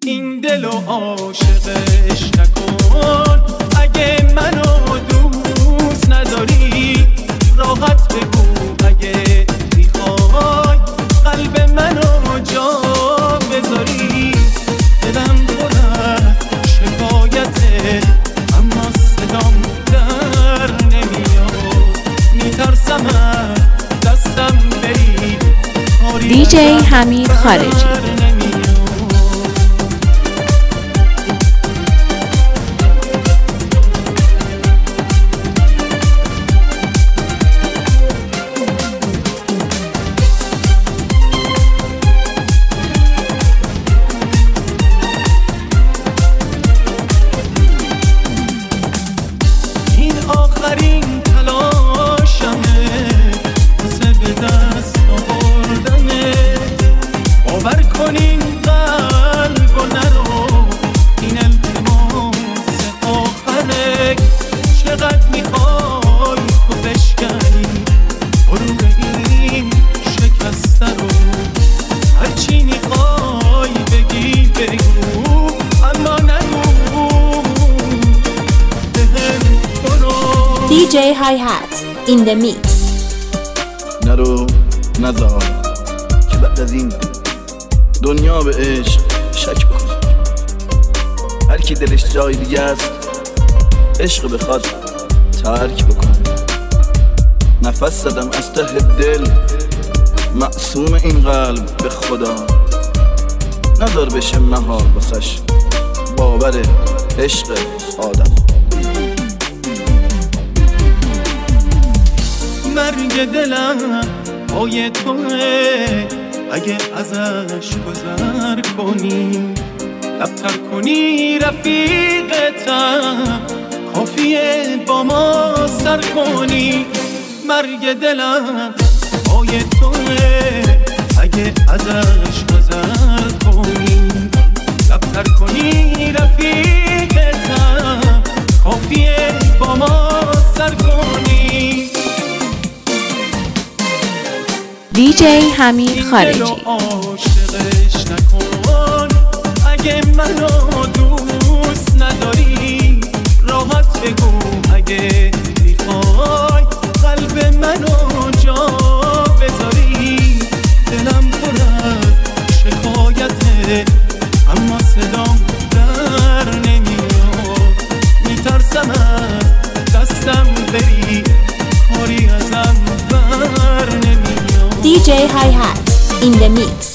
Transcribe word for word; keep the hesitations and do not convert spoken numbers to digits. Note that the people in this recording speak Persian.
این دل و عاشقش نکن. اگه منو دوست نداری راحت بگو، اگه میخوای قلب منو جا بذاری. دلم پر شکایته اما صدام در نمیاد، میترسم دستم بری. دی جی حمید خارجی. آخرین تلاشمه واسه به دست آوردنه. باور کنین قلب و نرو، این التماس آخره. چقدر میخوای تو بشکنی برو به این شکسته رو. هرچی میخوای بگی بگو اما نگو. دی جی Hi-Hat in the mix. نرو نزار که بعد از این دنیا به عشق شک بکنه. هر کی دلش جای دیگه است عشق بخواد ترک بکنه. نفس زدم از ته دل معصوم این قلب به خدا. نذار بشه محال واسش باور عشق آدم. مرگ دلم پای توه، اگه ازش گذر کنی لبتر کنی رفیقتم، کافیه با ما سر کنی. مرگ دلم پای توه، اگه ازش گذر کنی لبتر کنی رفیقتم، کافیه با ما سر کنی. دی جی حمید خارجی. عاشقش نکن. اگه منو دوست نداری راحت بگو، اگه میخوای قلب منو جا بذاری. دلم پر شکایته اما صدام در نمیاد، میترسم دستم بری کاری ازم بر نمیاد. دی جی Hi-Hat in the mix.